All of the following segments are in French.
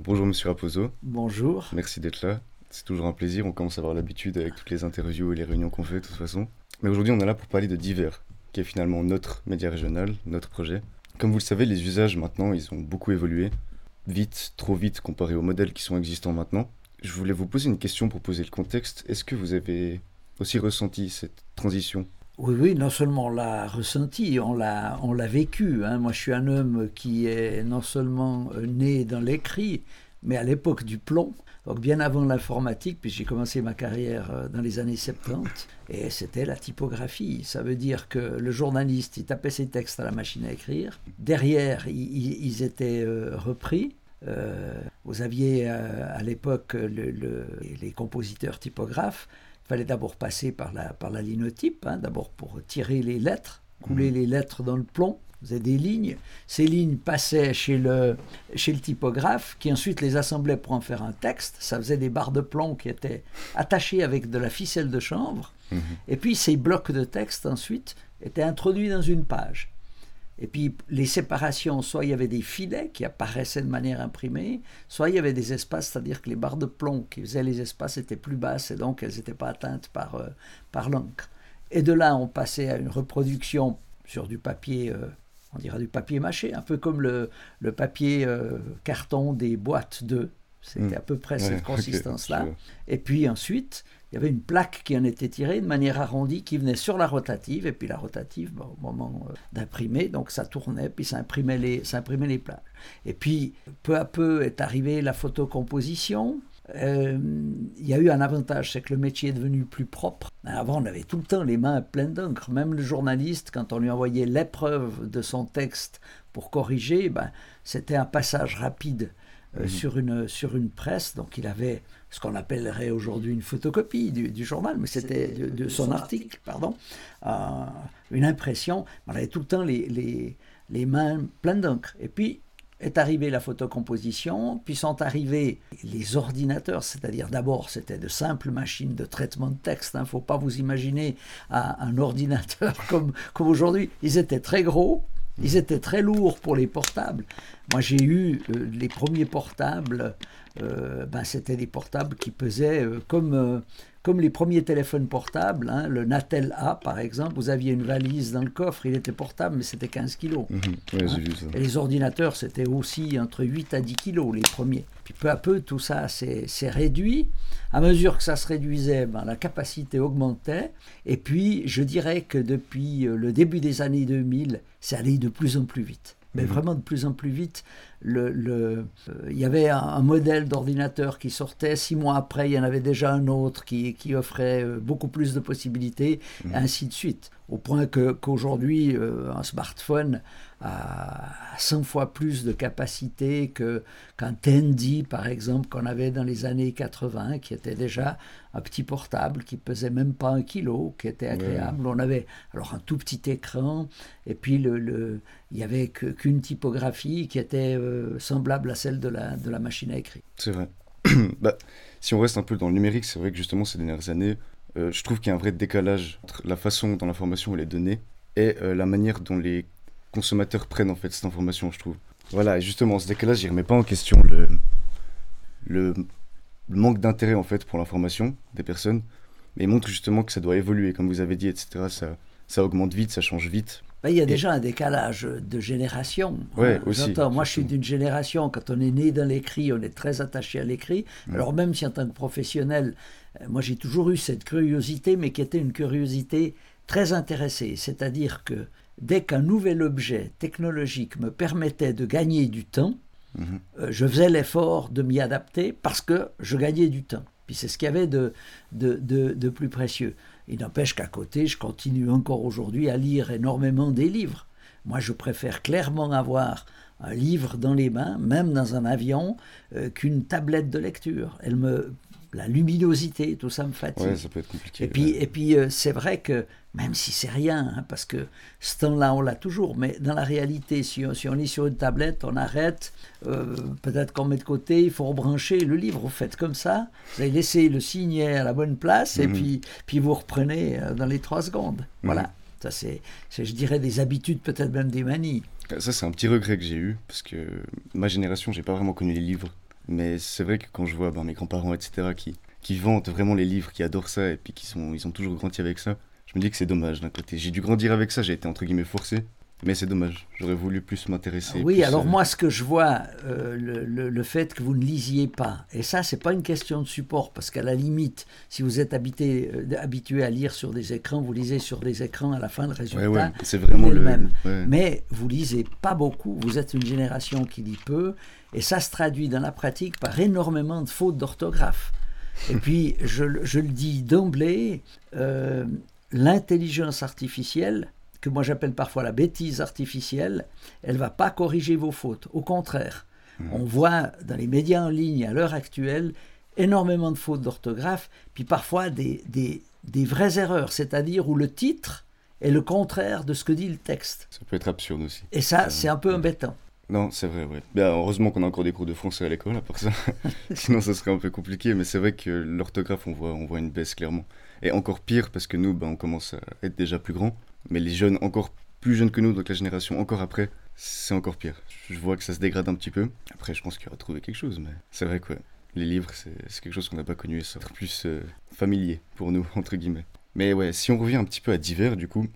Bonjour Monsieur Raposo, Bonjour. merci d'être là. C'est toujours un plaisir, on commence à avoir l'habitude avec toutes les interviews et les réunions qu'on fait de toute façon. Mais aujourd'hui on est là pour parler de Divers, qui est finalement notre média régional, notre projet. Comme vous le savez, les usages maintenant, ils ont beaucoup évolué, vite, trop vite comparé aux modèles qui sont existants maintenant. Je voulais vous poser une question pour poser le contexte. Est-ce que vous avez aussi ressenti cette transition? Oui, oui, non seulement on l'a ressenti, on l'a vécu, hein. Moi, je suis un homme qui est non seulement né dans l'écrit, mais à l'époque du plomb, donc bien avant l'informatique, puis j'ai commencé ma carrière dans les années 70, et c'était la typographie. Ça veut dire que le journaliste, il tapait ses textes à la machine à écrire. Derrière, ils étaient repris. Vous aviez à l'époque les compositeurs typographes. Il fallait d'abord passer par la linotype, hein, d'abord pour tirer les lettres, couler les lettres dans le plomb. Vous avez des lignes. Ces lignes passaient chez le typographe qui ensuite les assemblait pour en faire un texte. Ça faisait des barres de plomb qui étaient attachées avec de la ficelle de chanvre. Et puis ces blocs de texte ensuite étaient introduits dans une page. Et puis les séparations, soit il y avait des filets qui apparaissaient de manière imprimée, soit il y avait des espaces, c'est-à-dire que les barres de plomb qui faisaient les espaces étaient plus basses et donc elles n'étaient pas atteintes par l'encre. Et de là, on passait à une reproduction sur du papier, on dirait du papier mâché, un peu comme le papier carton des boîtes d'œufs. C'était à peu près cette consistance-là. Okay, et puis ensuite, il y avait une plaque qui en était tirée de manière arrondie qui venait sur la rotative. Et puis la rotative, au moment d'imprimer, donc ça tournait, puis ça imprimait les plaques. Et puis, peu à peu est arrivée la photocomposition. Il y a eu un avantage, c'est que le métier est devenu plus propre. Avant, on avait tout le temps les mains pleines d'encre. Même le journaliste, quand on lui envoyait l'épreuve de son texte pour corriger, c'était un passage rapide. Sur une presse, donc il avait ce qu'on appellerait aujourd'hui une photocopie du journal, mais c'était de son article, pardon, une impression. On avait tout le temps les mains pleines d'encre. Et puis est arrivée la photocomposition, puis sont arrivés les ordinateurs, c'est-à-dire d'abord c'était de simples machines de traitement de texte. Il ne faut pas vous imaginer un ordinateur comme aujourd'hui. Ils étaient très gros. Ils étaient très lourds pour les portables. Moi, j'ai eu les premiers portables, c'était des portables qui pesaient comme les premiers téléphones portables, hein, le Natel A, par exemple. Vous aviez une valise dans le coffre, il était portable, mais c'était 15 kilos. Ouais, j'ai vu ça. Et les ordinateurs, c'était aussi entre 8 à 10 kilos, les premiers. Puis peu à peu, tout ça s'est réduit. À mesure que ça se réduisait, la capacité augmentait. Et puis, je dirais que depuis le début des années 2000, c'est allé de plus en plus vite. Mais vraiment de plus en plus vite. Il y avait un modèle d'ordinateur qui sortait. 6 mois après, il y en avait déjà un autre qui offrait beaucoup plus de possibilités, et ainsi de suite. Au point qu'aujourd'hui, un smartphone a 100 fois plus de capacité qu'un Tandy, par exemple, qu'on avait dans les années 80, qui était déjà un petit portable qui pesait même pas 1 kilo, qui était agréable. On avait alors un tout petit écran, et puis il y avait qu'une typographie qui était semblable à celle de la machine à écrire. C'est vrai. Si on reste un peu dans le numérique, c'est vrai que justement ces dernières années, je trouve qu'il y a un vrai décalage entre la façon dont l'information elle est donnée et la manière dont les consommateurs prennent en fait cette information, je trouve. Voilà, et justement, ce décalage, il remet pas en question le manque d'intérêt en fait pour l'information des personnes, mais il montre justement que ça doit évoluer, comme vous avez dit, etc. Ça augmente vite, ça change vite. Il y a déjà un décalage de génération. Ouais, aussi. J'entends. Moi, je suis d'une génération, quand on est né dans l'écrit, on est très attaché à l'écrit. Alors même si en tant que professionnel, moi j'ai toujours eu cette curiosité, mais qui était une curiosité très intéressée. C'est-à-dire que dès qu'un nouvel objet technologique me permettait de gagner du temps, je faisais l'effort de m'y adapter parce que je gagnais du temps. Puis c'est ce qu'il y avait de plus précieux. Il n'empêche qu'à côté, je continue encore aujourd'hui à lire énormément des livres. Moi, je préfère clairement avoir un livre dans les mains, même dans un avion, qu'une tablette de lecture. La luminosité, tout ça me fatigue. Ouais, ça peut être compliqué. Et puis c'est vrai que, même si c'est rien, hein, parce que ce temps-là, on l'a toujours, mais dans la réalité, si on est sur une tablette, on arrête, peut-être qu'on met de côté, il faut rebrancher le livre, vous faites comme ça, vous allez laisser le signet à la bonne place, et puis vous reprenez dans les 3 secondes. Voilà, ça c'est, je dirais, des habitudes, peut-être même des manies. Ça, c'est un petit regret que j'ai eu, parce que ma génération, j'ai pas vraiment connu les livres. Mais c'est vrai que quand je vois mes grands-parents, etc., qui vantent vraiment les livres, qui adorent ça, et puis ils ont toujours grandi avec ça, je me dis que c'est dommage d'un côté. J'ai dû grandir avec ça, j'ai été entre guillemets forcé, mais c'est dommage. J'aurais voulu plus m'intéresser. Oui, plus, alors moi, ce que je vois, le fait que vous ne lisiez pas, et ça, c'est pas une question de support, parce qu'à la limite, si vous êtes habitué à lire sur des écrans, vous lisez sur des écrans, à la fin, le résultat c'est vraiment est le même. Ouais. Mais vous lisez pas beaucoup, vous êtes une génération qui lit peu, et ça se traduit dans la pratique par énormément de fautes d'orthographe. Et puis, je le dis d'emblée, l'intelligence artificielle, que moi j'appelle parfois la bêtise artificielle, elle ne va pas corriger vos fautes. Au contraire, on voit dans les médias en ligne à l'heure actuelle énormément de fautes d'orthographe, puis parfois des vraies erreurs, c'est-à-dire où le titre est le contraire de ce que dit le texte. Ça peut être absurde aussi. Et ça, c'est un peu embêtant. Non, c'est vrai, ouais. Ben, heureusement qu'on a encore des cours de français à l'école, à part ça. Sinon, ça serait un peu compliqué. Mais c'est vrai que l'orthographe, on voit une baisse, clairement. Et encore pire, parce que nous, on commence à être déjà plus grands. Mais les jeunes, encore plus jeunes que nous, donc la génération encore après, c'est encore pire. Je vois que ça se dégrade un petit peu. Après, je pense qu'il y aura trouvé quelque chose. Mais c'est vrai que les livres, c'est quelque chose qu'on n'a pas connu. Et ça va être plus familier pour nous, entre guillemets. Mais ouais, si on revient un petit peu à Divers, du coup...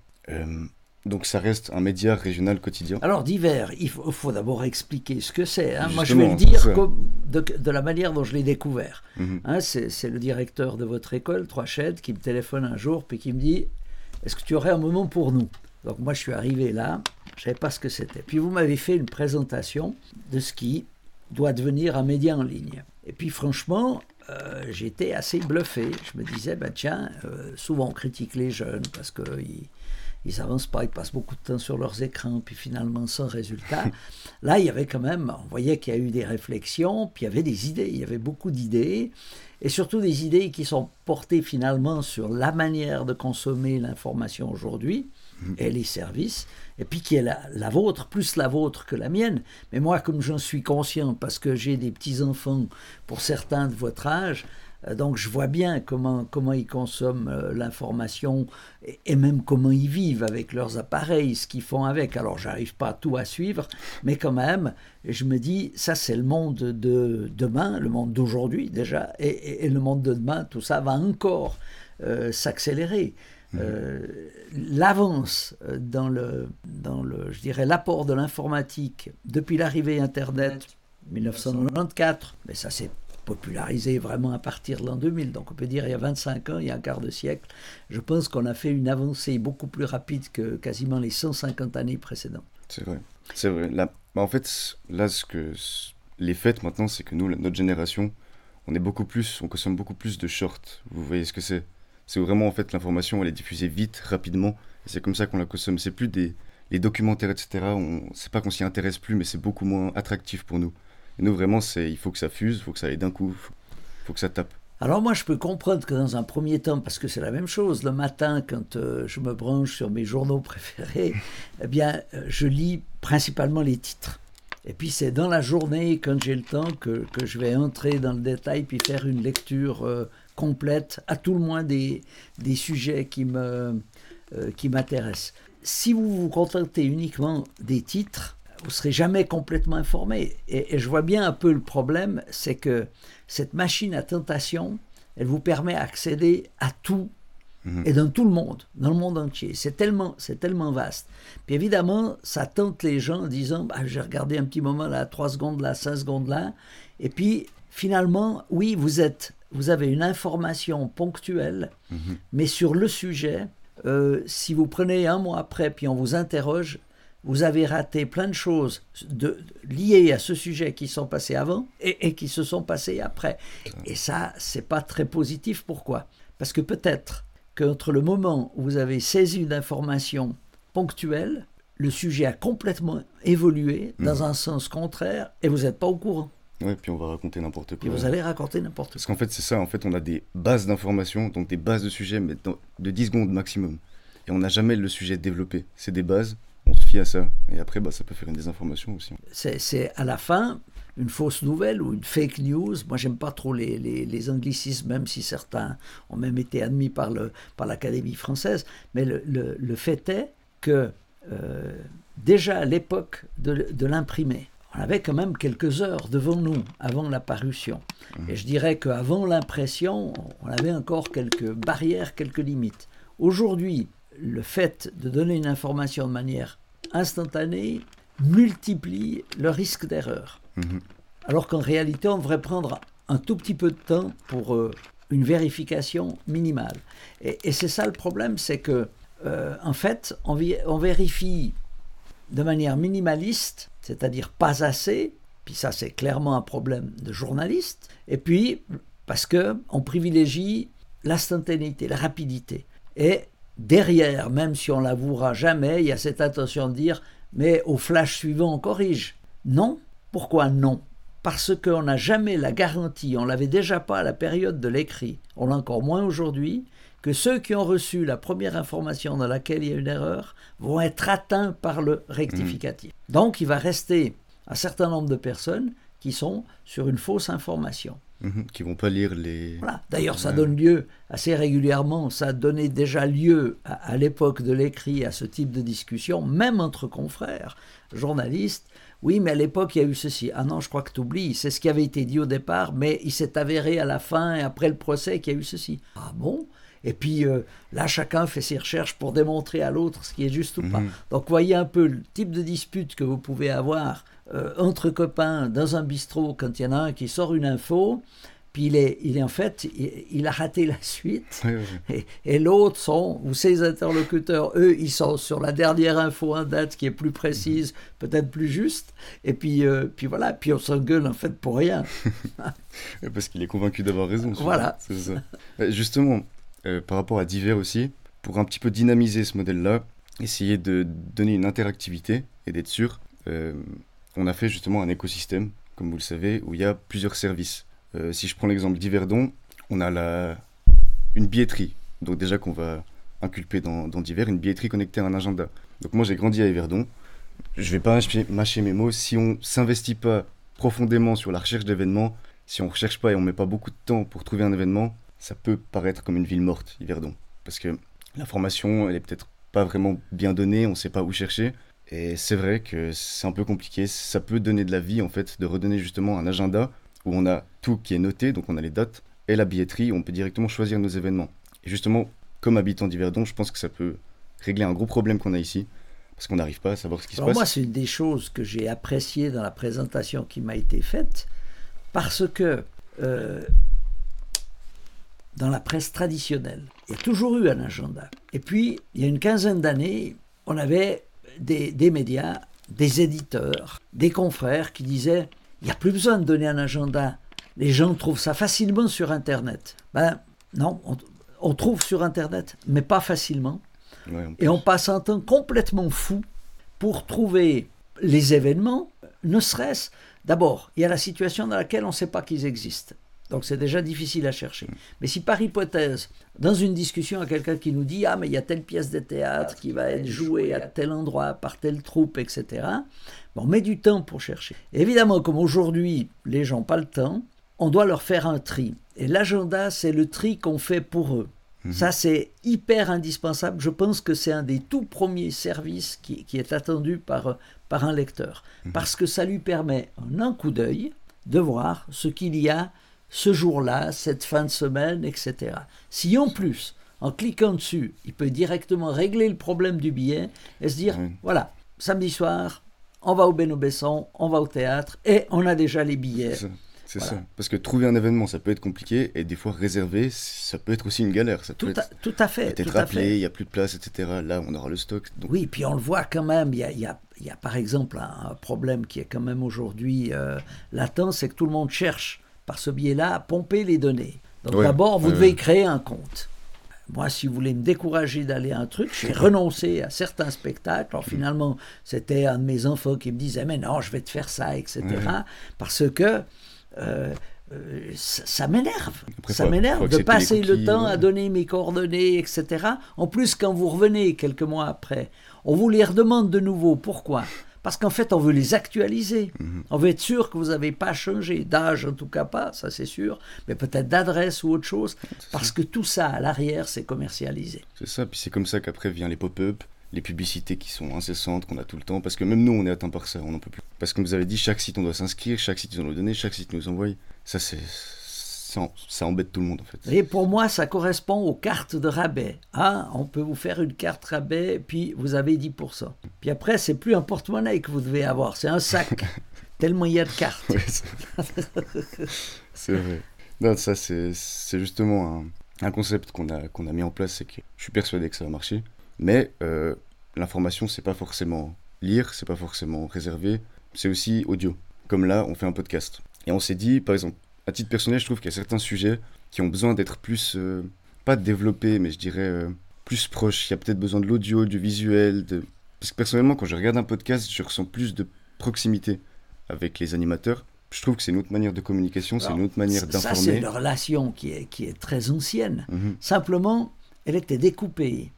Donc ça reste un média régional quotidien. Alors Divers, il faut d'abord expliquer ce que c'est. Hein. Moi je Justement, vais le dire de la manière dont je l'ai découvert. Hein, c'est le directeur de votre école, Troiched, qui me téléphone un jour puis qui me dit « Est-ce que tu aurais un moment pour nous ?» Donc moi je suis arrivé là, je ne savais pas ce que c'était. Puis vous m'avez fait une présentation de ce qui doit devenir un média en ligne. Et puis franchement, j'étais assez bluffé. Je me disais, souvent on critique les jeunes parce qu'ils n'avancent pas, ils passent beaucoup de temps sur leurs écrans, puis finalement sans résultat. Là, il y avait quand même, on voyait qu'il y a eu des réflexions, puis il y avait des idées, il y avait beaucoup d'idées, et surtout des idées qui sont portées finalement sur la manière de consommer l'information aujourd'hui, et les services, et puis qui est la vôtre, plus la vôtre que la mienne. Mais moi, comme j'en suis conscient, parce que j'ai des petits-enfants, pour certains de votre âge, donc je vois bien comment ils consomment l'information et même comment ils vivent avec leurs appareils, ce qu'ils font avec. Alors j'arrive pas tout à suivre, mais quand même, je me dis, ça c'est le monde de demain, le monde d'aujourd'hui déjà, et le monde de demain, tout ça va encore s'accélérer. L'avance dans je dirais, l'apport de l'informatique depuis l'arrivée Internet 1994, mais ça c'est popularisé vraiment à partir de l'an 2000, donc on peut dire il y a 25 ans, il y a un quart de siècle, je pense qu'on a fait une avancée beaucoup plus rapide que quasiment les 150 années précédentes. C'est vrai. Là, en fait, là, les faits maintenant, c'est que nous, notre génération, on consomme beaucoup plus de shorts. Vous voyez ce que c'est? C'est vraiment, en fait, l'information, elle est diffusée vite, rapidement, et c'est comme ça qu'on la consomme. C'est plus les documentaires, etc., c'est pas qu'on s'y intéresse plus, mais c'est beaucoup moins attractif pour nous. Et nous, vraiment, il faut que ça fuse, il faut que ça aille d'un coup, il faut que ça tape. Alors moi, je peux comprendre que dans un premier temps, parce que c'est la même chose, le matin, quand je me branche sur mes journaux préférés, eh bien, je lis principalement les titres. Et puis c'est dans la journée, quand j'ai le temps, que je vais entrer dans le détail, puis faire une lecture complète, à tout le moins des sujets qui m'intéressent. Si vous vous contentez uniquement des titres, vous ne serez jamais complètement informé. Et je vois bien un peu le problème, c'est que cette machine à tentation, elle vous permet d'accéder à tout, et dans tout le monde, dans le monde entier. C'est tellement vaste. Puis évidemment, ça tente les gens en disant, j'ai regardé un petit moment là, 3 secondes là, 5 secondes là, et puis finalement, oui, vous avez une information ponctuelle, mais sur le sujet, si vous prenez un mois après, puis on vous interroge, vous avez raté plein de choses liées à ce sujet qui sont passées avant et qui se sont passées après. Et ça, c'est pas très positif. Pourquoi ? Parce que peut-être qu'entre le moment où vous avez saisi une information ponctuelle, le sujet a complètement évolué dans un sens contraire et vous n'êtes pas au courant. Ouais, puis on va raconter n'importe quoi. Et vous allez raconter n'importe quoi. Parce qu'en fait, c'est ça. En fait, on a des bases d'informations, donc des bases de sujets, mais de 10 secondes maximum. Et on n'a jamais le sujet développé. C'est des bases. On se fie à ça, et après ça peut faire une désinformation aussi. C'est à la fin une fausse nouvelle ou une fake news. Moi j'aime pas trop les anglicismes, même si certains ont même été admis par l'Académie française, mais le fait est que déjà à l'époque de l'imprimé, on avait quand même quelques heures devant nous avant la parution. Et je dirais qu'avant l'impression, on avait encore quelques barrières, quelques limites. Aujourd'hui, le fait de donner une information de manière instantanée multiplie le risque d'erreur. Alors qu'en réalité, on devrait prendre un tout petit peu de temps pour une vérification minimale. Et c'est ça le problème, c'est que en fait, on vérifie de manière minimaliste, c'est-à-dire pas assez, puis ça c'est clairement un problème de journaliste, et puis parce qu'on privilégie l'instantanéité, la rapidité. Et derrière, même si on ne l'avouera jamais, il y a cette intention de dire « mais au flash suivant, on corrige ». Non. Pourquoi non ? Parce qu'on n'a jamais la garantie, on ne l'avait déjà pas à la période de l'écrit, on l'a encore moins aujourd'hui, que ceux qui ont reçu la première information dans laquelle il y a une erreur vont être atteints par le rectificatif. Donc il va rester un certain nombre de personnes qui sont sur une fausse information. Qui ne vont pas lire les... Voilà. D'ailleurs, ça donne lieu assez régulièrement, ça a donné déjà lieu à l'époque de l'écrit à ce type de discussion, même entre confrères, journalistes. Oui, mais à l'époque, il y a eu ceci. Ah non, je crois que tu oublies, c'est ce qui avait été dit au départ, mais il s'est avéré à la fin et après le procès qu'il y a eu ceci. Ah bon ? Et puis là, chacun fait ses recherches pour démontrer à l'autre ce qui est juste ou pas. Donc, voyez un peu le type de dispute que vous pouvez avoir entre copains dans un bistrot quand il y en a un qui sort une info, puis il a raté la suite, et l'autre ou ses interlocuteurs, eux, ils sont sur la dernière info en date qui est plus précise, peut-être plus juste, et puis voilà, puis on s'engueule en fait pour rien. Parce qu'il est convaincu d'avoir raison. Voilà. C'est ça. Justement, par rapport à Divers aussi, pour un petit peu dynamiser ce modèle-là, essayer de donner une interactivité et d'être sûr, on a fait justement un écosystème, comme vous le savez, où il y a plusieurs services. Si je prends l'exemple d'Yverdon, on a une billetterie, donc déjà qu'on va inculper dans Divers, une billetterie connectée à un agenda. Donc moi j'ai grandi à Yverdon, je vais pas mâcher mes mots, si on s'investit pas profondément sur la recherche d'événements, si on recherche pas et on met pas beaucoup de temps pour trouver un événement, ça peut paraître comme une ville morte, Yverdon. Parce que l'information, elle est peut-être pas vraiment bien donnée, on sait pas où chercher. Et c'est vrai que c'est un peu compliqué, ça peut donner de la vie en fait, de redonner justement un agenda où on a tout qui est noté, donc on a les dates, et la billetterie, on peut directement choisir nos événements. Et justement, comme habitant d'Yverdon, je pense que ça peut régler un gros problème qu'on a ici, parce qu'on n'arrive pas à savoir ce qui se passe. Moi, c'est une des choses que j'ai appréciées dans la présentation qui m'a été faite, parce que dans la presse traditionnelle, il y a toujours eu un agenda. Et puis, il y a une quinzaine d'années, on avait des médias, des éditeurs, des confrères qui disaient « il n'y a plus besoin de donner un agenda, les gens trouvent ça facilement sur Internet ». Ben non, on trouve sur Internet, mais pas facilement. Ouais, et on passe un temps complètement fou pour trouver les événements, ne serait-ce... D'abord, il y a la situation dans laquelle on ne sait pas qu'ils existent. Donc c'est déjà difficile à chercher. Mais si par hypothèse, dans une discussion, il y a quelqu'un qui nous dit « Ah, mais il y a telle pièce de théâtre qui va être jouée à tel endroit, par telle troupe, etc. » On met du temps pour chercher. Et évidemment, comme aujourd'hui, les gens n'ont pas le temps, on doit leur faire un tri. Et l'agenda, c'est le tri qu'on fait pour eux. Ça, c'est hyper indispensable. Je pense que c'est un des tout premiers services qui est attendu par un lecteur. Parce que ça lui permet, en un coup d'œil, de voir ce qu'il y a ce jour-là, cette fin de semaine, etc. Si en plus, en cliquant dessus, il peut directement régler le problème du billet et se dire, voilà, samedi soir, on va au Bénobesson, on va au théâtre et on a déjà les billets. C'est ça. Parce que trouver un événement, ça peut être compliqué et des fois réserver, ça peut être aussi une galère. Ça peut tout à fait. Peut-être appelé, il n'y a plus de place, etc. Là, on aura le stock. Donc... Oui, puis on le voit quand même. Il y a par exemple un problème qui est quand même aujourd'hui latent, c'est que tout le monde cherche par ce biais-là à pomper les données. Donc d'abord, vous devez créer un compte. Moi, si vous voulez me décourager d'aller à un truc, j'ai renoncé à certains spectacles. Alors finalement, c'était un de mes enfants qui me disait « Mais non, je vais te faire ça, etc. » Parce que ça m'énerve. Ça m'énerve de passer le temps à donner mes coordonnées, etc. En plus, quand vous revenez quelques mois après, on vous les redemande de nouveau. Pourquoi ? Parce qu'en fait, on veut les actualiser. On veut être sûr que vous n'avez pas changé d'âge, en tout cas pas, ça c'est sûr, mais peut-être d'adresse ou autre chose, parce que tout ça, à l'arrière, c'est commercialisé. C'est ça, puis c'est comme ça qu'après viennent les pop-up, les publicités qui sont incessantes, qu'on a tout le temps, parce que même nous, on est atteint par ça, on n'en peut plus. Parce que comme vous avez dit, chaque site, on doit s'inscrire, chaque site, ils doivent nous donner, chaque site nous envoie. Ça embête tout le monde, en fait. Et pour moi, ça correspond aux cartes de rabais. Hein, on peut vous faire une carte rabais, puis vous avez 10%. Puis après, c'est plus un porte-monnaie que vous devez avoir, c'est un sac. Tellement il y a de cartes. Ouais, c'est vrai. Non, ça, c'est justement un concept qu'on a mis en place, c'est que je suis persuadé que ça va marcher. Mais l'information, c'est pas forcément lire, c'est pas forcément réservé, c'est aussi audio. Comme là, on fait un podcast. Et on s'est dit, par exemple, à titre personnel, je trouve qu'il y a certains sujets qui ont besoin d'être plus, pas développés, mais je dirais plus proches. Il y a peut-être besoin de l'audio, du visuel. Parce que personnellement, quand je regarde un podcast, je ressens plus de proximité avec les animateurs. Je trouve que c'est une autre manière de communication, c'est une autre manière d'informer. Ça, c'est une relation qui est très ancienne. Mm-hmm. Simplement, elle était découpée.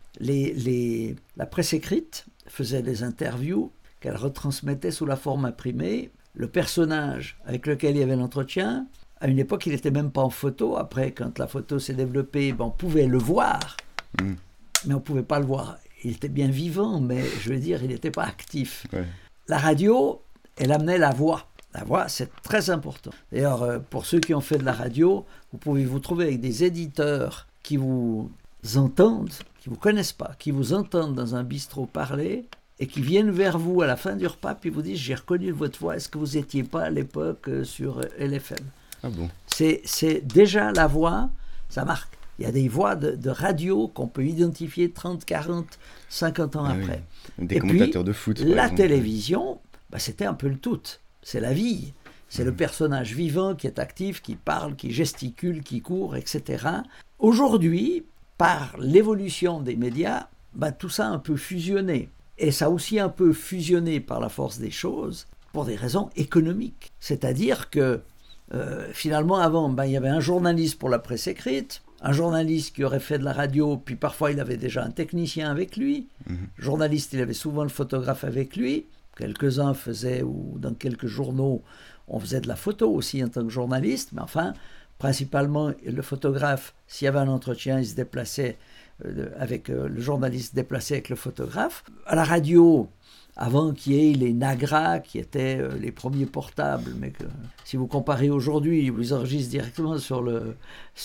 La presse écrite faisait des interviews qu'elle retransmettait sous la forme imprimée. Le personnage avec lequel il y avait l'entretien, à une époque, il n'était même pas en photo. Après, quand la photo s'est développée, on pouvait le voir, mais on ne pouvait pas le voir. Il était bien vivant, mais je veux dire, il n'était pas actif. Ouais. La radio, elle amenait la voix. La voix, c'est très important. D'ailleurs, pour ceux qui ont fait de la radio, vous pouvez vous trouver avec des éditeurs qui vous entendent, qui ne vous connaissent pas, qui vous entendent dans un bistrot parler et qui viennent vers vous à la fin du repas puis vous disent « J'ai reconnu votre voix, est-ce que vous n'étiez pas à l'époque sur LFM ?» Ah bon. C'est déjà la voix, ça marque. Il y a des voix de radio qu'on peut identifier 30, 40, 50 ans après. Oui. Des commentateurs de foot. La télévision, c'était un peu le tout. C'est la vie. C'est le personnage vivant qui est actif, qui parle, qui gesticule, qui court, etc. Aujourd'hui, par l'évolution des médias, tout ça a un peu fusionné. Et ça a aussi un peu fusionné par la force des choses pour des raisons économiques. C'est-à-dire que finalement, avant, il y avait un journaliste pour la presse écrite, un journaliste qui aurait fait de la radio, puis parfois il avait déjà un technicien avec lui. Le journaliste, il avait souvent le photographe avec lui. Quelques-uns faisaient, ou dans quelques journaux, on faisait de la photo aussi en tant que journaliste, mais enfin, principalement, le photographe, s'il y avait un entretien, il se déplaçait le journaliste se déplaçait avec le photographe. À la radio, avant qu'il y ait les Nagra, qui étaient les premiers portables, mais que si vous comparez aujourd'hui, ils vous enregistrent directement sur le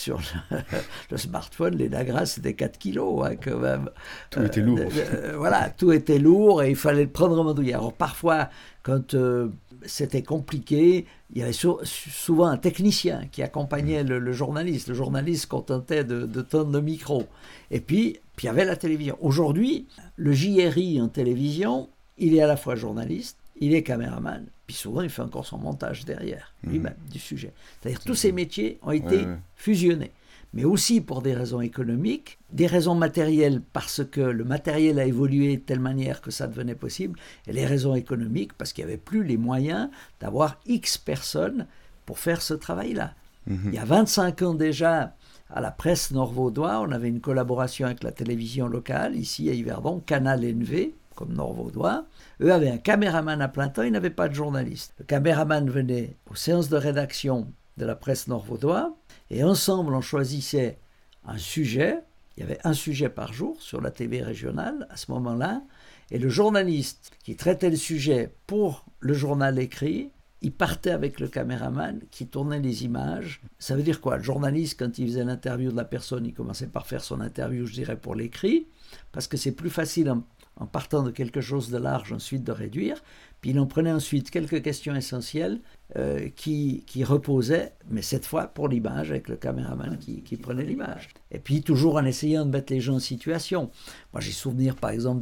smartphone, les Nagra, c'était 4 kilos, quand même. Tout était lourd. Voilà, tout était lourd et il fallait le prendre en mandouille. Alors parfois, quand c'était compliqué, il y avait souvent un technicien qui accompagnait le journaliste. Le journaliste se contentait de tendre le micro. Et puis, il y avait la télévision. Aujourd'hui, le JRI en télévision, il est à la fois journaliste, il est caméraman, puis souvent il fait encore son montage derrière, lui-même, du sujet. C'est-à-dire tous ces métiers ont été fusionnés. Mais aussi pour des raisons économiques, des raisons matérielles parce que le matériel a évolué de telle manière que ça devenait possible, et les raisons économiques parce qu'il n'y avait plus les moyens d'avoir X personnes pour faire ce travail-là. Il y a 25 ans déjà, à la presse nord-vaudois, on avait une collaboration avec la télévision locale, ici à Yverdon, Canal NV, comme nord-vaudois. Eux avaient un caméraman à plein temps, ils n'avaient pas de journaliste. Le caméraman venait aux séances de rédaction de la presse nord-vaudois, et ensemble on choisissait un sujet. Il y avait un sujet par jour sur la TV régionale à ce moment-là, et le journaliste qui traitait le sujet pour le journal écrit, il partait avec le caméraman qui tournait les images. Ça veut dire quoi? Le journaliste, quand il faisait l'interview de la personne, il commençait par faire son interview, je dirais, pour l'écrit, parce que c'est plus facile en partant de quelque chose de large, ensuite de réduire. Puis il en prenait ensuite quelques questions essentielles qui reposaient, mais cette fois pour l'image, avec le caméraman qui prenait l'image. Et puis toujours en essayant de mettre les gens en situation. Moi j'ai souvenir par exemple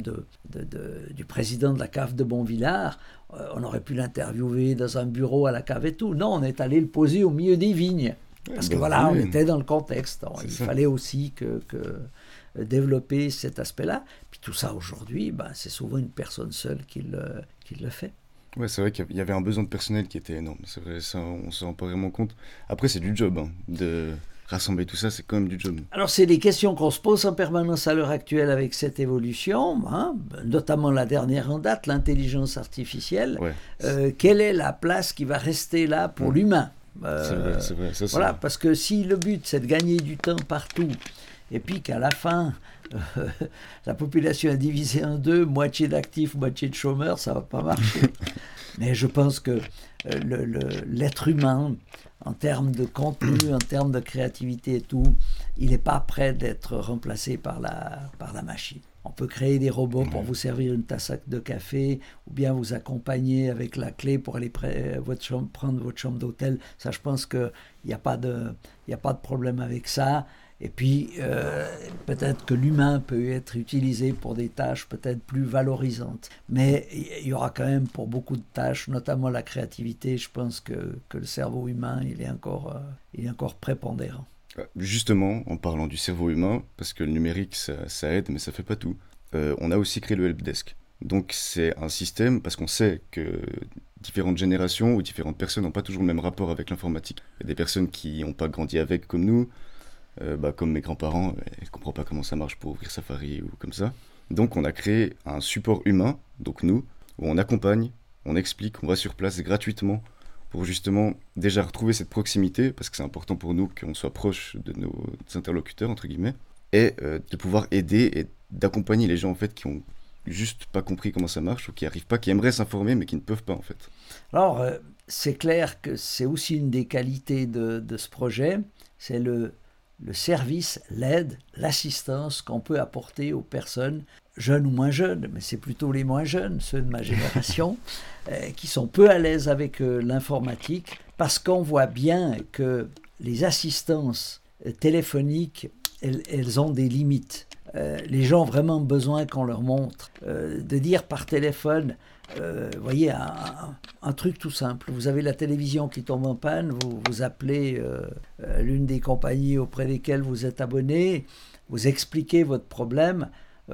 du président de la cave de Bonvillard. On aurait pu l'interviewer dans un bureau à la cave et tout. Non, on est allé le poser au milieu des vignes. Parce que voilà, on était dans le contexte. Il fallait aussi que développer cet aspect-là. Puis tout ça aujourd'hui, c'est souvent une personne seule qui le fait. Ouais, c'est vrai qu'il y avait un besoin de personnel qui était énorme. C'est vrai, ça, on ne se rend pas vraiment compte. Après, c'est du job. De rassembler tout ça, c'est quand même du job. Alors, c'est des questions qu'on se pose en permanence à l'heure actuelle avec cette évolution, notamment la dernière en date, l'intelligence artificielle. Ouais. Quelle est la place qui va rester là pour l'humain? C'est vrai. Ça, voilà, parce que si le but, c'est de gagner du temps partout, et puis qu'à la fin, la population est divisée en deux, moitié d'actifs, moitié de chômeurs, ça ne va pas marcher. Mais je pense que l'être humain, en termes de contenu, en termes de créativité et tout, il n'est pas prêt d'être remplacé par la machine. On peut créer des robots pour vous servir une tasse de café ou bien vous accompagner avec la clé pour aller prendre votre chambre d'hôtel. Ça, je pense qu'il n'y a pas de problème avec ça. Et puis, peut-être que l'humain peut être utilisé pour des tâches peut-être plus valorisantes. Mais il y aura quand même pour beaucoup de tâches, notamment la créativité, je pense que le cerveau humain, il est encore prépondérant. Justement, en parlant du cerveau humain, parce que le numérique, ça aide, mais ça fait pas tout, on a aussi créé le helpdesk. Donc c'est un système, parce qu'on sait que différentes générations ou différentes personnes n'ont pas toujours le même rapport avec l'informatique. Il y a des personnes qui n'ont pas grandi avec comme nous, comme mes grands-parents, ils ne comprennent pas comment ça marche pour ouvrir Safari ou comme ça. Donc on a créé un support humain, donc nous, où on accompagne, on explique, on va sur place gratuitement pour justement déjà retrouver cette proximité, parce que c'est important pour nous qu'on soit proche de nos interlocuteurs, entre guillemets, et de pouvoir aider et d'accompagner les gens en fait qui ont juste pas compris comment ça marche ou qui arrivent pas, qui aimeraient s'informer mais qui ne peuvent pas en fait. Alors c'est clair que c'est aussi une des qualités de ce projet, c'est le service, l'aide, l'assistance qu'on peut apporter aux personnes jeunes ou moins jeunes, mais c'est plutôt les moins jeunes, ceux de ma génération, qui sont peu à l'aise avec l'informatique, parce qu'on voit bien que les assistances téléphoniques, elles ont des limites. Les gens ont vraiment besoin qu'on leur montre. De dire par téléphone, voyez, un truc tout simple. Vous avez la télévision qui tombe en panne, vous appelez l'une des compagnies auprès desquelles vous êtes abonné, vous expliquez votre problème.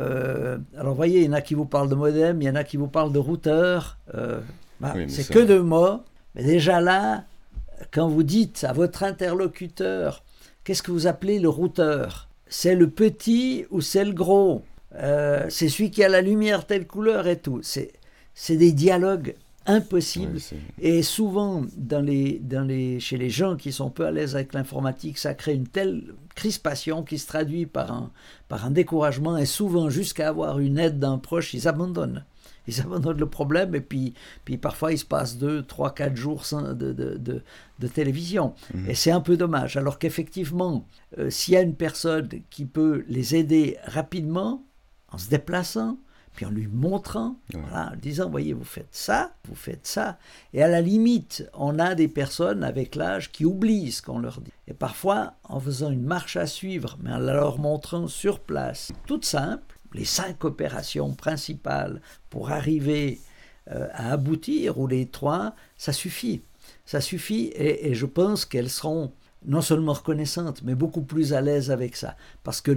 Alors, voyez, il y en a qui vous parlent de modem, il y en a qui vous parlent de routeur. Oui, c'est que 2 mots. Mais déjà là, quand vous dites à votre interlocuteur, qu'est-ce que vous appelez le routeur ? C'est le petit ou c'est le gros ? C'est celui qui a la lumière telle couleur et tout. C'est des dialogues impossibles. Oui, et souvent, chez les gens qui sont peu à l'aise avec l'informatique, ça crée une telle crispation qui se traduit par un découragement. Et souvent, jusqu'à avoir une aide d'un proche, ils abandonnent. Ils abandonnent le problème et puis parfois il se passe 2, 3, 4 jours de télévision. Et c'est un peu dommage. Alors qu'effectivement, s'il y a une personne qui peut les aider rapidement, en se déplaçant, puis en lui montrant, voilà, en disant, voyez, vous faites ça. Et à la limite, on a des personnes avec l'âge qui oublient ce qu'on leur dit. Et parfois, en faisant une marche à suivre, mais en leur montrant sur place, toute simple, les 5 opérations principales pour arriver à aboutir, ou les 3, ça suffit. Ça suffit et je pense qu'elles seront non seulement reconnaissantes, mais beaucoup plus à l'aise avec ça. Parce que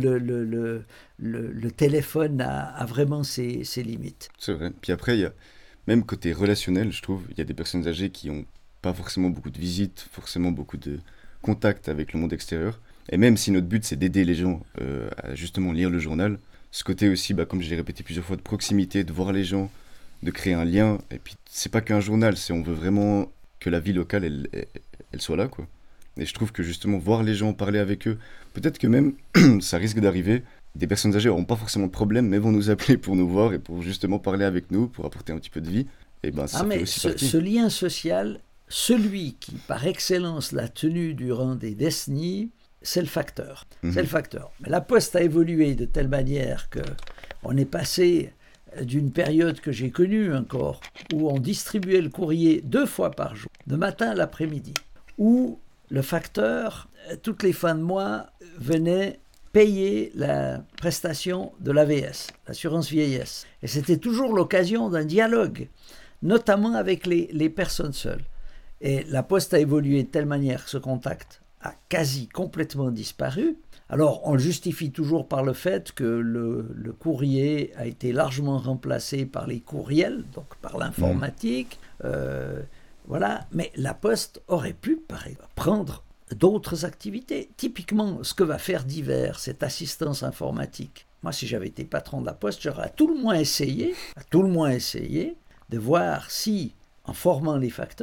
le téléphone a vraiment ses limites. C'est vrai. Puis après, il y a, même côté relationnel, je trouve, il y a des personnes âgées qui n'ont pas forcément beaucoup de visites, forcément beaucoup de contacts avec le monde extérieur. Et même si notre but, c'est d'aider les gens à justement lire le journal, ce côté aussi, comme je l'ai répété plusieurs fois, de proximité, de voir les gens, de créer un lien. Et puis, c'est pas qu'un journal, c'est on veut vraiment que la vie locale, elle soit là, quoi. Et je trouve que justement, voir les gens, parler avec eux, peut-être que même, ça risque d'arriver, des personnes âgées n'auront pas forcément de problème, mais vont nous appeler pour nous voir et pour justement parler avec nous, pour apporter un petit peu de vie. Et ça fait aussi partie. Ce lien social, celui qui, par excellence, l'a tenu durant des décennies, c'est le facteur. C'est le facteur. Mais la Poste a évolué de telle manière qu'on est passé d'une période que j'ai connue encore, où on distribuait le courrier 2 fois par jour, de matin à l'après-midi, où le facteur, toutes les fins de mois, venait payer la prestation de l'AVS, l'assurance vieillesse. Et c'était toujours l'occasion d'un dialogue, notamment avec les personnes seules. Et la Poste a évolué de telle manière que ce contact a quasi complètement disparu. Alors, on le justifie toujours par le fait que le courrier a été largement remplacé par les courriels, donc par l'informatique. Voilà. Mais la Poste aurait pu, par exemple, prendre d'autres activités. Typiquement, ce que va faire Divers, cette assistance informatique. Moi, si j'avais été patron de la Poste, j'aurais à tout le moins essayé de voir si, en formant les facteurs,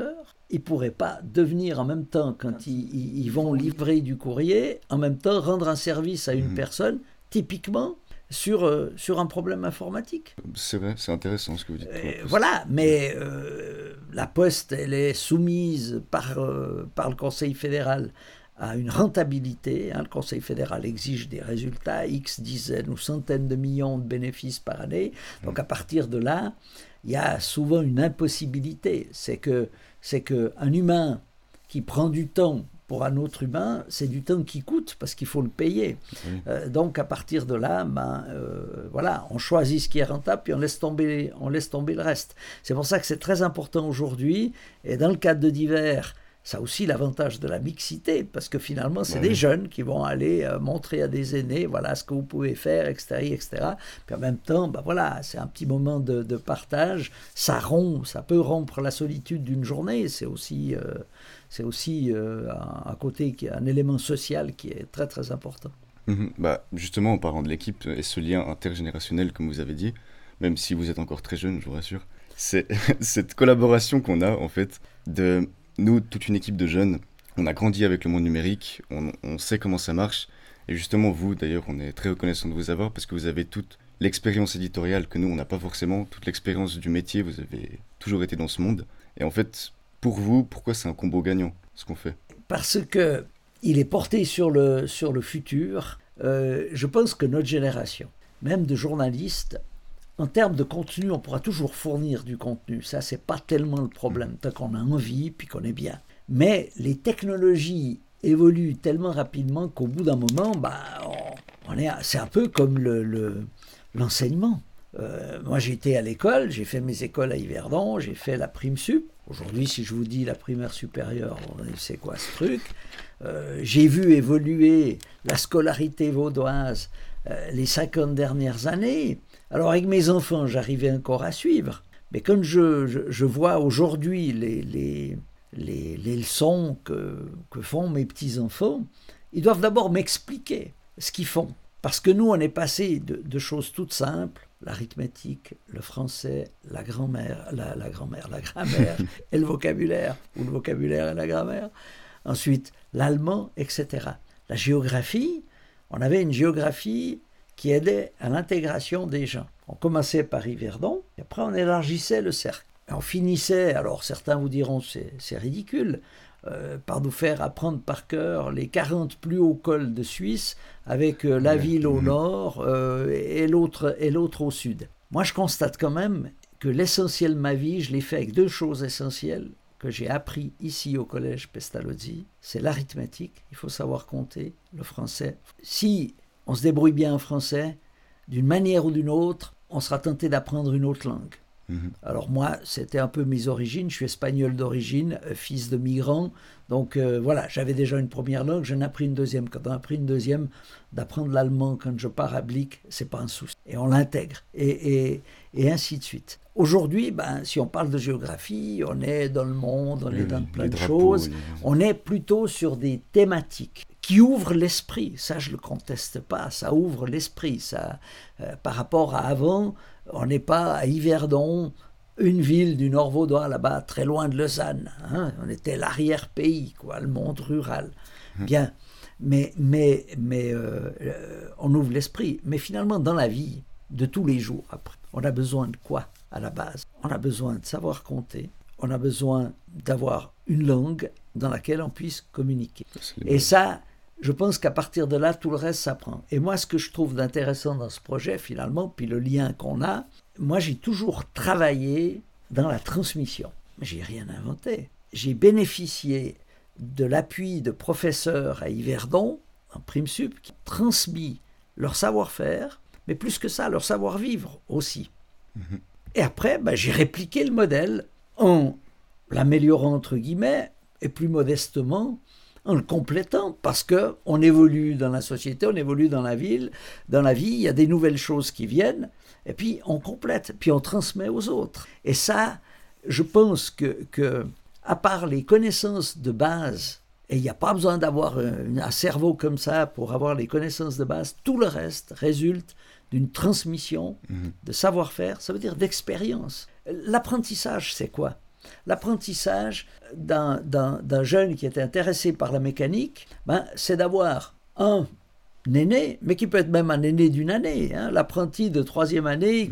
ils ne pourraient pas devenir en même temps, quand ils vont livrer du courrier, en même temps rendre un service à une personne, typiquement sur un problème informatique. C'est vrai, c'est intéressant ce que vous dites. Voilà, mais la Poste, elle est soumise par le Conseil fédéral à une rentabilité. Le Conseil fédéral exige des résultats, X dizaines ou centaines de millions de bénéfices par année. Donc à partir de là, il y a souvent une impossibilité. C'est qu'un humain qui prend du temps pour un autre humain, c'est du temps qui coûte parce qu'il faut le payer. Oui. Donc à partir de là, voilà, on choisit ce qui est rentable puis on laisse tomber le reste. C'est pour ça que c'est très important aujourd'hui. Et dans le cadre de Divers, ça a aussi l'avantage de la mixité, parce que finalement, c'est des jeunes qui vont aller montrer à des aînés, voilà ce que vous pouvez faire, etc. Puis en même temps, voilà, c'est un petit moment de partage. Ça peut rompre la solitude d'une journée. C'est aussi un côté, un élément social qui est très, très important. Justement, en parlant de l'équipe et ce lien intergénérationnel, comme vous avez dit, même si vous êtes encore très jeune, je vous rassure, c'est cette collaboration qu'on a, en fait, de... Nous, toute une équipe de jeunes, on a grandi avec le monde numérique, on sait comment ça marche. Et justement, vous, d'ailleurs, on est très reconnaissant de vous avoir parce que vous avez toute l'expérience éditoriale que nous, on n'a pas forcément, toute l'expérience du métier, vous avez toujours été dans ce monde. Et en fait, pour vous, pourquoi c'est un combo gagnant, ce qu'on fait ? Parce qu'il est porté sur le futur. Je pense que notre génération, même de journalistes, en termes de contenu, on pourra toujours fournir du contenu. Ça, c'est pas tellement le problème, tant qu'on a envie, puis qu'on est bien. Mais les technologies évoluent tellement rapidement qu'au bout d'un moment, c'est un peu comme l'enseignement. Moi, j'ai été à l'école, j'ai fait mes écoles à Yverdon, j'ai fait la prime sup. Aujourd'hui, si je vous dis la primaire supérieure, c'est quoi ce truc ? J'ai vu évoluer la scolarité vaudoise les 50 dernières années. Alors avec mes enfants, j'arrivais encore à suivre, mais quand je vois aujourd'hui les leçons que font mes petits-enfants, ils doivent d'abord m'expliquer ce qu'ils font. Parce que nous, on est passé de choses toutes simples, l'arithmétique, le français, la grammaire et le vocabulaire, ou le vocabulaire et la grammaire. Ensuite, l'allemand, etc. La géographie, on avait une géographie qui aidait à l'intégration des gens. On commençait par Yverdon, et après on élargissait le cercle. Et on finissait, alors certains vous diront c'est ridicule, par nous faire apprendre par cœur les 40 plus hauts cols de Suisse, avec la ville au nord et l'autre au sud. Moi je constate quand même que l'essentiel de ma vie, je l'ai fait avec deux choses essentielles que j'ai appris ici au collège Pestalozzi, c'est l'arithmétique, il faut savoir compter, le français. Si on se débrouille bien en français, d'une manière ou d'une autre, on sera tenté d'apprendre une autre langue. Alors moi, c'était un peu mes origines, je suis espagnol d'origine, fils de migrants, donc voilà, j'avais déjà une première langue, j'en ai appris une deuxième. Quand on a appris une deuxième, d'apprendre l'allemand quand je pars à Blic, c'est pas un souci. Et on l'intègre, et ainsi de suite. Aujourd'hui, si on parle de géographie, on est dans le monde, on est dans plein de choses, on est plutôt sur des thématiques qui ouvrent l'esprit, ça je ne le conteste pas, ça ouvre l'esprit, ça, par rapport à avant, on n'est pas à Yverdon, une ville du Nord vaudois là-bas, très loin de Lausanne, hein, on était l'arrière-pays, quoi, le monde rural. Bien, mais on ouvre l'esprit, mais finalement dans la vie de tous les jours, après, on a besoin de quoi à la base ? On a besoin de savoir compter, on a besoin d'avoir une langue dans laquelle on puisse communiquer. Et ça, je pense qu'à partir de là, tout le reste s'apprend. Et moi, ce que je trouve d'intéressant dans ce projet, finalement, puis le lien qu'on a, moi, j'ai toujours travaillé dans la transmission. J'ai rien inventé. J'ai bénéficié de l'appui de professeurs à Yverdon, en prime sup, qui ont transmis leur savoir-faire, mais plus que ça, leur savoir-vivre aussi. Et après, j'ai répliqué le modèle en l'améliorant, entre guillemets, et plus modestement, en le complétant, parce qu'on évolue dans la société, on évolue dans la ville, dans la vie, il y a des nouvelles choses qui viennent, et puis on complète, puis on transmet aux autres. Et ça, je pense que à part les connaissances de base, et il n'y a pas besoin d'avoir un cerveau comme ça pour avoir les connaissances de base, tout le reste résulte d'une transmission de savoir-faire, ça veut dire d'expérience. L'apprentissage, c'est quoi ? L'apprentissage d'un jeune qui était intéressé par la mécanique, c'est d'avoir un aîné, mais qui peut être même un aîné d'une année, hein, l'apprenti de 3e année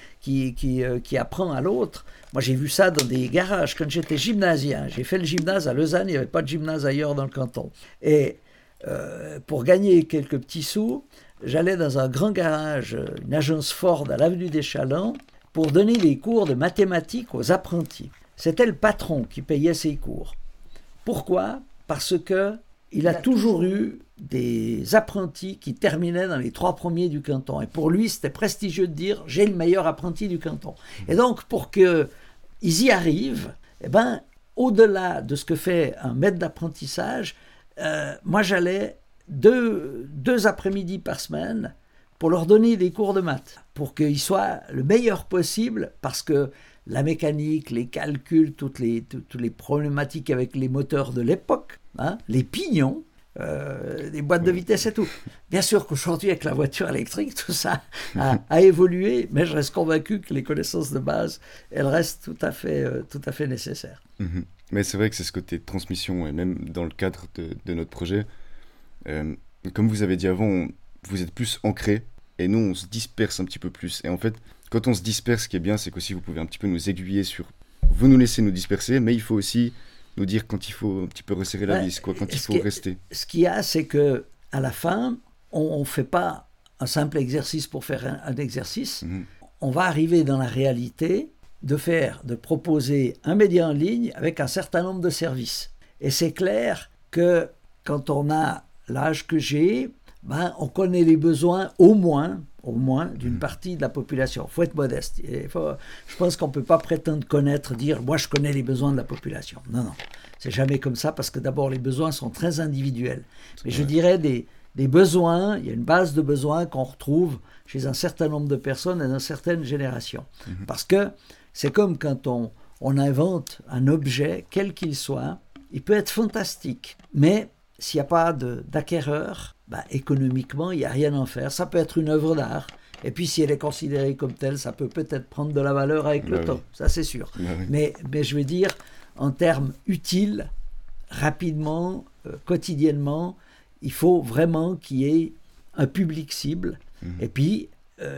qui apprend à l'autre. Moi, j'ai vu ça dans des garages. Quand j'étais gymnasien, j'ai fait le gymnase à Lausanne, il n'y avait pas de gymnase ailleurs dans le canton. Et pour gagner quelques petits sous, j'allais dans un grand garage, une agence Ford à l'avenue des Chalands, pour donner des cours de mathématiques aux apprentis. C'était le patron qui payait ces cours. Pourquoi ? Parce qu'il a toujours eu des apprentis qui terminaient dans les 3 premiers du canton. Et pour lui, c'était prestigieux de dire « j'ai le meilleur apprenti du canton ». Et donc, pour qu'ils y arrivent, au-delà de ce que fait un maître d'apprentissage, moi j'allais deux après-midi par semaine pour leur donner des cours de maths, pour qu'ils soient le meilleur possible, parce que la mécanique, les calculs, toutes les problématiques avec les moteurs de l'époque, hein, les pignons, les boîtes de vitesse et tout. Bien sûr qu'aujourd'hui, avec la voiture électrique, tout ça a évolué, mais je reste convaincu que les connaissances de base, elles restent tout à fait nécessaires. Mmh. Mais c'est vrai que c'est ce côté de transmission, et même dans le cadre de notre projet, comme vous avez dit avant, vous êtes plus ancré, et nous, on se disperse un petit peu plus. Et en fait, quand on se disperse, ce qui est bien, c'est qu'aussi vous pouvez un petit peu nous aiguiller sur... Vous nous laissez nous disperser, mais il faut aussi nous dire quand il faut un petit peu resserrer la vis, quand il faut rester. Ce qu'il y a, c'est qu'à la fin, on ne fait pas un simple exercice pour faire un exercice. Mmh. On va arriver dans la réalité de proposer un média en ligne avec un certain nombre de services. Et c'est clair que quand on a l'âge que j'ai, on connaît les besoins au moins d'une partie de la population. Il faut être modeste. Je pense qu'on ne peut pas prétendre dire « moi je connais les besoins de la population ». Non, c'est jamais comme ça, parce que d'abord les besoins sont très individuels. Mais je dirais des besoins, il y a une base de besoins qu'on retrouve chez un certain nombre de personnes et dans certaines générations. Parce que c'est comme quand on invente un objet, quel qu'il soit, il peut être fantastique, mais s'il n'y a pas d'acquéreur, économiquement, il n'y a rien à en faire. Ça peut être une œuvre d'art, et puis si elle est considérée comme telle, ça peut peut-être prendre de la valeur avec le temps, ça c'est sûr. Mais je veux dire, en termes utiles, rapidement, quotidiennement, il faut vraiment qu'il y ait un public cible. Et puis,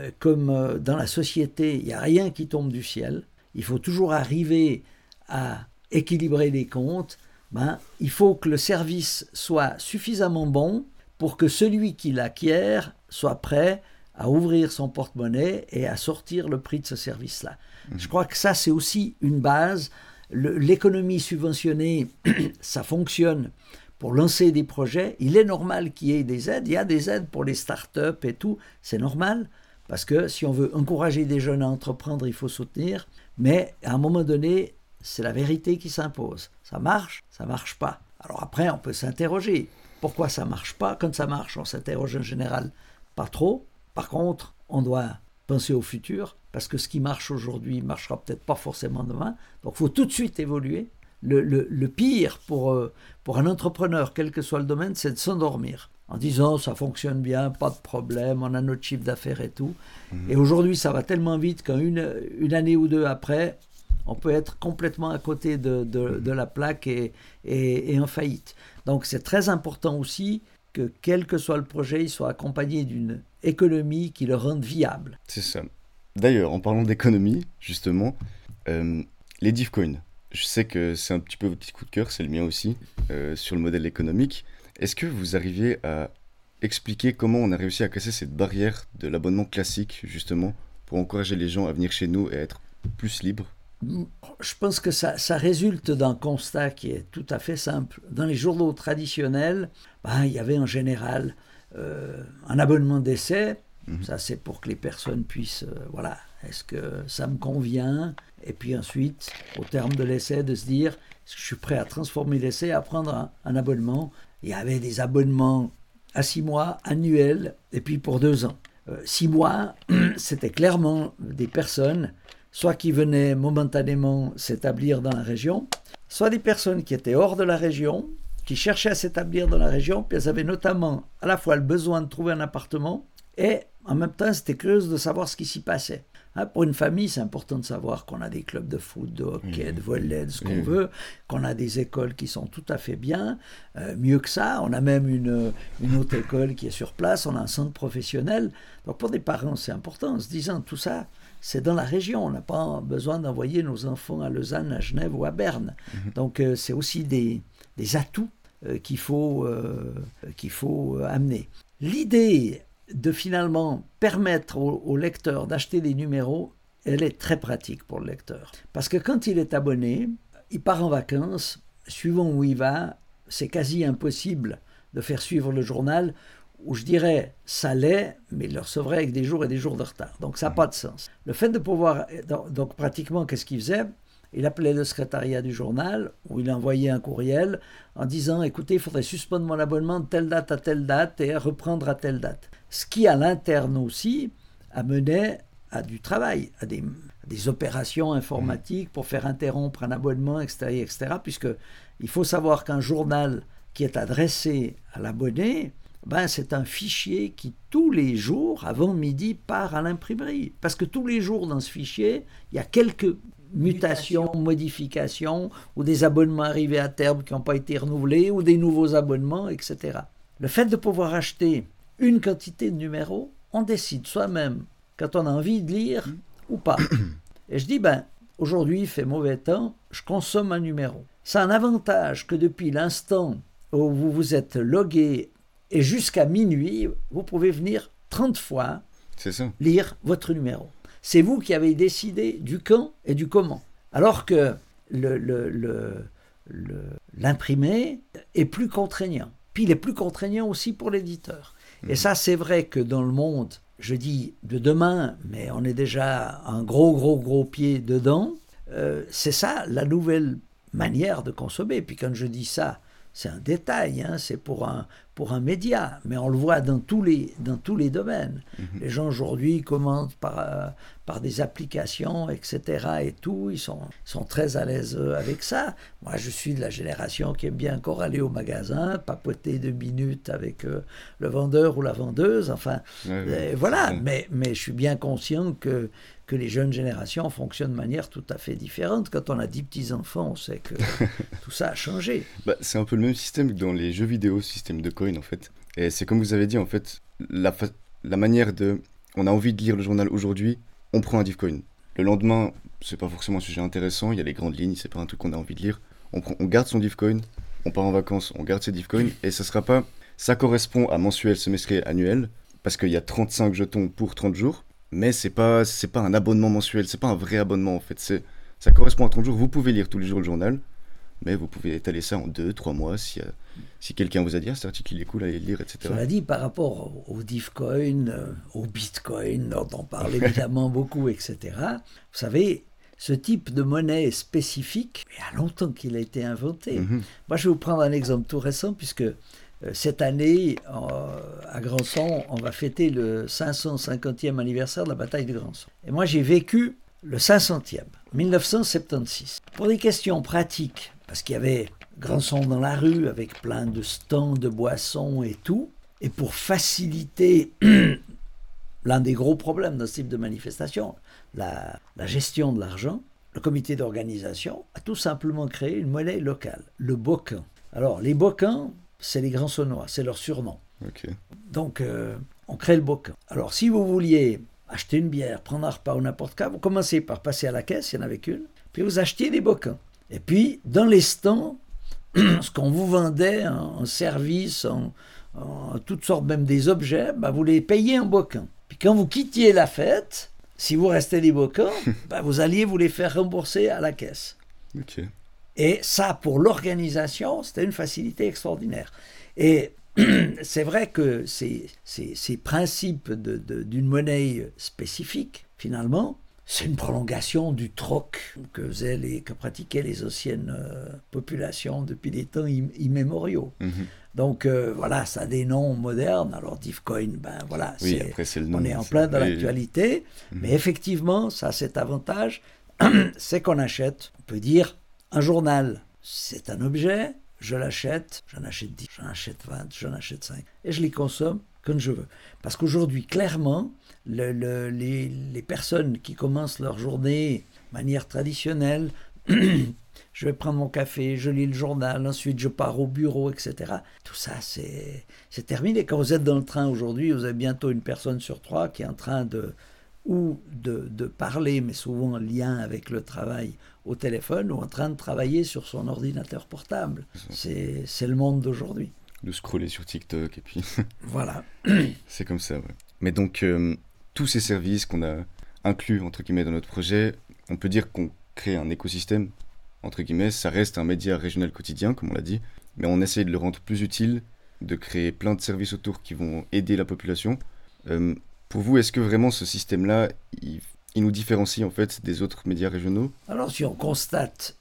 comme dans la société, il n'y a rien qui tombe du ciel, il faut toujours arriver à équilibrer les comptes. Il faut que le service soit suffisamment bon pour que celui qui l'acquiert soit prêt à ouvrir son porte-monnaie et à sortir le prix de ce service-là. Je crois que ça, c'est aussi une base. L'économie subventionnée, ça fonctionne pour lancer des projets. Il est normal qu'il y ait des aides. Il y a des aides pour les start-up et tout. C'est normal, parce que si on veut encourager des jeunes à entreprendre, il faut soutenir. Mais à un moment donné, c'est la vérité qui s'impose. Ça marche pas. Alors après, on peut s'interroger. Pourquoi ça marche pas ? Quand ça marche, on s'interroge en général pas trop. Par contre, on doit penser au futur, parce que ce qui marche aujourd'hui ne marchera peut-être pas forcément demain. Donc il faut tout de suite évoluer. Le pire pour un entrepreneur, quel que soit le domaine, c'est de s'endormir en disant ça fonctionne bien, pas de problème, on a notre chiffre d'affaires et tout. Et aujourd'hui, ça va tellement vite qu'une année ou deux après, on peut être complètement à côté de la plaque et en faillite. Donc c'est très important aussi que quel que soit le projet, il soit accompagné d'une économie qui le rende viable. C'est ça. D'ailleurs, en parlant d'économie, justement, les Divcoins, je sais que c'est un petit peu votre petit coup de cœur, c'est le mien aussi, sur le modèle économique. Est-ce que vous arriviez à expliquer comment on a réussi à casser cette barrière de l'abonnement classique, justement, pour encourager les gens à venir chez nous et à être plus libres ? Je pense que ça résulte d'un constat qui est tout à fait simple. Dans les journaux traditionnels, il y avait en général un abonnement d'essai. Ça, c'est pour que les personnes puissent, est-ce que ça me convient ? Et puis ensuite, au terme de l'essai, de se dire, est-ce que je suis prêt à transformer l'essai, à prendre un abonnement ? Il y avait des abonnements à 6 mois, annuels, et puis pour 2 ans. 6 mois, c'était clairement des personnes soit qui venaient momentanément s'établir dans la région, soit des personnes qui étaient hors de la région, qui cherchaient à s'établir dans la région, puis elles avaient notamment à la fois le besoin de trouver un appartement et en même temps, c'était curieux de savoir ce qui s'y passait. Hein, pour une famille, c'est important de savoir qu'on a des clubs de foot, de hockey, de volley, de ce qu'on veut, qu'on a des écoles qui sont tout à fait bien. Mieux que ça, on a même une autre école qui est sur place, on a un centre professionnel. Donc pour des parents, c'est important, en se disant tout ça, c'est dans la région. On n'a pas besoin d'envoyer nos enfants à Lausanne, à Genève ou à Berne. Donc c'est aussi des atouts qu'il faut amener. L'idée de finalement permettre au lecteur d'acheter des numéros, elle est très pratique pour le lecteur. Parce que quand il est abonné, il part en vacances, suivant où il va, c'est quasi impossible de faire suivre le journal, où je dirais, ça l'est, mais il le recevrait avec des jours et des jours de retard. Donc ça n'a pas de sens. Le fait de pouvoir... Donc pratiquement, qu'est-ce qu'il faisait ? Il appelait le secrétariat du journal, où il envoyait un courriel en disant « Écoutez, il faudrait suspendre mon abonnement de telle date à telle date et reprendre à telle date. » Ce qui, à l'interne aussi, amenait à du travail, à des opérations informatiques pour faire interrompre un abonnement, etc., puisqu'il faut savoir qu'un journal qui est adressé à l'abonné, c'est un fichier qui, tous les jours, avant midi, part à l'imprimerie. Parce que tous les jours, dans ce fichier, il y a quelques mutations, modifications, ou des abonnements arrivés à terme qui n'ont pas été renouvelés, ou des nouveaux abonnements, etc. Le fait de pouvoir acheter une quantité de numéros, on décide soi-même quand on a envie de lire ou pas. Et je dis, aujourd'hui il fait mauvais temps, je consomme un numéro. C'est un avantage que depuis l'instant où vous vous êtes logué et jusqu'à minuit, vous pouvez venir 30 fois lire votre numéro. C'est vous qui avez décidé du quand et du comment. Alors que l'imprimé est plus contraignant. Puis il est plus contraignant aussi pour l'éditeur. Et ça, c'est vrai que dans le monde, je dis de demain, mais on est déjà un gros pied dedans, c'est ça la nouvelle manière de consommer. Puis quand je dis ça, c'est un détail, c'est pour un média, mais on le voit dans tous les domaines. Les gens aujourd'hui commentent par des applications, etc. et tout, ils sont très à l'aise avec ça. Moi, je suis de la génération qui aime bien encore aller au magasin, papoter 2 minutes avec le vendeur ou la vendeuse, voilà. Mais je suis bien conscient que les jeunes générations fonctionnent de manière tout à fait différente. Quand on a 10 petits-enfants, on sait que tout ça a changé. C'est un peu le même système que dans les jeux vidéo, système de coin en fait. Et c'est comme vous avez dit en fait, la manière de... On a envie de lire le journal aujourd'hui, on prend un Divcoin. Le lendemain, c'est pas forcément un sujet intéressant, il y a les grandes lignes, c'est pas un truc qu'on a envie de lire. On garde son Divcoin, on part en vacances, on garde ses Divcoins, et ça correspond à mensuel, semestriel, annuel, parce qu'il y a 35 jetons pour 30 jours, mais c'est pas un abonnement mensuel, c'est pas un vrai abonnement en fait, ça correspond à 30 jours, vous pouvez lire tous les jours le journal, mais vous pouvez étaler ça en 2-3 mois si quelqu'un vous a dit cet article il est cool, allez le lire, etc. Cela dit, par rapport au Divcoin, au Bitcoin, dont on parle évidemment beaucoup, etc., vous savez, ce type de monnaie spécifique, il y a longtemps qu'il a été inventé. Moi, je vais vous prendre un exemple tout récent, puisque cette année, à Grandson, on va fêter le 550e anniversaire de la bataille de Grandson. Et moi, j'ai vécu le 500e, 1976. Pour des questions pratiques, parce qu'il y avait Grandson dans la rue avec plein de stands de boissons et tout, et pour faciliter l'un des gros problèmes dans ce type de manifestation, la gestion de l'argent, le comité d'organisation a tout simplement créé une monnaie locale, le bocan. Alors, les bocans, c'est les Grandsonnois, c'est leur surnom. Okay. Donc, on crée le bocan. Alors, si vous vouliez acheter une bière, prendre un repas ou n'importe quoi, vous commencez par passer à la caisse, il n'y en avait qu'une, puis vous achetiez des bocans. Et puis, dans les stands, ce qu'on vous vendait en service, en toutes sortes, même des objets, vous les payiez en bocans. Puis quand vous quittiez la fête, si vous restez des bocans, vous alliez vous les faire rembourser à la caisse. Okay. Et ça, pour l'organisation, c'était une facilité extraordinaire. Et c'est vrai que ces principes d'une monnaie spécifique, finalement, c'est une prolongation du troc que pratiquaient les anciennes populations depuis des temps immémoriaux. Donc voilà, ça a des noms modernes. Alors Divcoin, voilà, oui, après, c'est le nom, on est en plein dans l'actualité. Mais effectivement, ça a cet avantage, c'est qu'on achète, on peut dire, un journal. C'est un objet, je l'achète, j'en achète 10, j'en achète 20, j'en achète 5, et je les consomme quand je veux. Parce qu'aujourd'hui, clairement, les personnes qui commencent leur journée de manière traditionnelle, je vais prendre mon café, je lis le journal, ensuite je pars au bureau, etc. Tout ça, c'est terminé. Quand vous êtes dans le train aujourd'hui, vous avez bientôt une personne sur 3 qui est en train de parler, mais souvent en lien avec le travail au téléphone, ou en train de travailler sur son ordinateur portable. C'est le monde d'aujourd'hui. De scroller sur TikTok, et puis... Voilà. C'est comme ça, ouais. Mais donc, tous ces services qu'on a inclus, entre guillemets, dans notre projet, on peut dire qu'on crée un écosystème, entre guillemets. Ça reste un média régional quotidien, comme on l'a dit, mais on essaye de le rendre plus utile, de créer plein de services autour qui vont aider la population. Pour vous, est-ce que vraiment ce système-là, il nous différencie en fait des autres médias régionaux? Alors, si on constate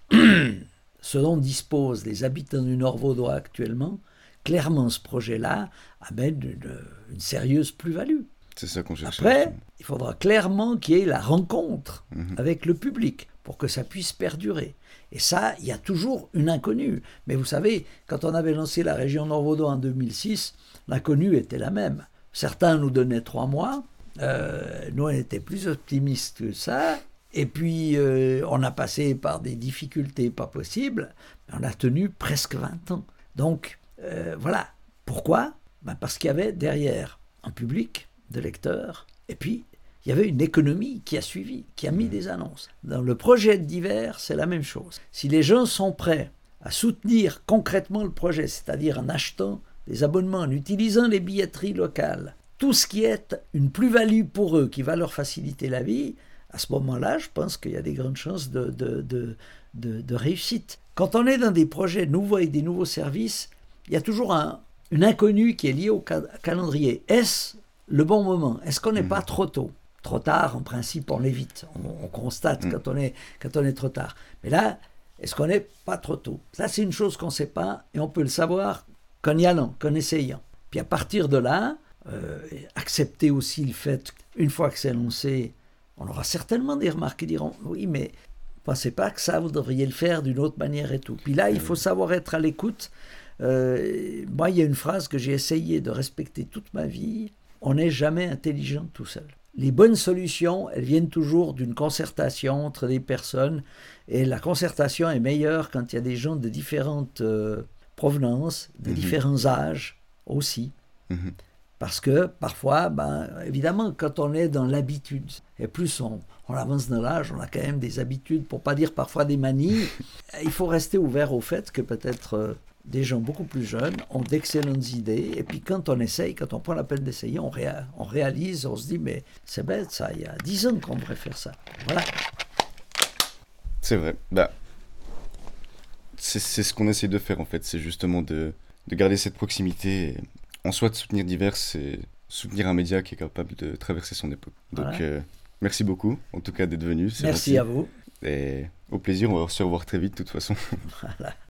ce dont disposent les habitants du Nord-Vaudois actuellement, clairement, ce projet-là amène une sérieuse plus-value. C'est ça qu'on cherche. Après, il faudra clairement qu'il y ait la rencontre avec le public pour que ça puisse perdurer. Et ça, il y a toujours une inconnue. Mais vous savez, quand on avait lancé la région Nord-Vaudois en 2006, l'inconnue était la même. Certains nous donnaient 3 mois. Nous, on était plus optimistes que ça. Et puis, on a passé par des difficultés pas possibles. On a tenu presque 20 ans. Donc, voilà. Pourquoi ? Parce qu'il y avait derrière un public de lecteurs. Et puis, il y avait une économie qui a suivi, qui a mis des annonces. Dans le projet d'hiver, c'est la même chose. Si les gens sont prêts à soutenir concrètement le projet, c'est-à-dire en achetant des abonnements, en utilisant les billetteries locales, tout ce qui est une plus-value pour eux, qui va leur faciliter la vie, à ce moment-là, je pense qu'il y a des grandes chances de réussite. Quand on est dans des projets nouveaux avec des nouveaux services, il y a toujours une inconnue qui est liée au calendrier. Est-ce le bon moment? Est-ce qu'on n'est pas trop tôt? Trop tard, en principe, on l'évite. On constate quand on est trop tard. Mais là, est-ce qu'on n'est pas trop tôt? Ça, c'est une chose qu'on ne sait pas, et on peut le savoir qu'en y allant, qu'en essayant. Puis à partir de là, accepter aussi le fait qu'une fois que c'est annoncé, on aura certainement des remarques qui diront « Oui, mais ne pensez pas que ça, vous devriez le faire d'une autre manière et tout. » Puis là, il faut savoir être à l'écoute. Moi, il y a une phrase que j'ai essayé de respecter toute ma vie. On n'est jamais intelligent tout seul. Les bonnes solutions, elles viennent toujours d'une concertation entre des personnes. Et la concertation est meilleure quand il y a des gens de différentes provenances, de différents âges aussi. Parce que parfois, évidemment, quand on est dans l'habitude, et plus on avance dans l'âge, on a quand même des habitudes, pour ne pas dire parfois des manies, il faut rester ouvert au fait que peut-être des gens beaucoup plus jeunes ont d'excellentes idées, et puis quand on essaye, quand on prend la peine d'essayer, on réalise, on se dit, mais c'est bête ça, il y a 10 ans qu'on devrait faire ça. Voilà. C'est vrai. C'est ce qu'on essaie de faire en fait, c'est justement de garder cette proximité. En soi, de soutenir Divers, c'est soutenir un média qui est capable de traverser son époque. Donc, voilà. Merci beaucoup, en tout cas, d'être venu. Merci gentil. À vous. Et au plaisir, on va se revoir très vite, de toute façon. Voilà.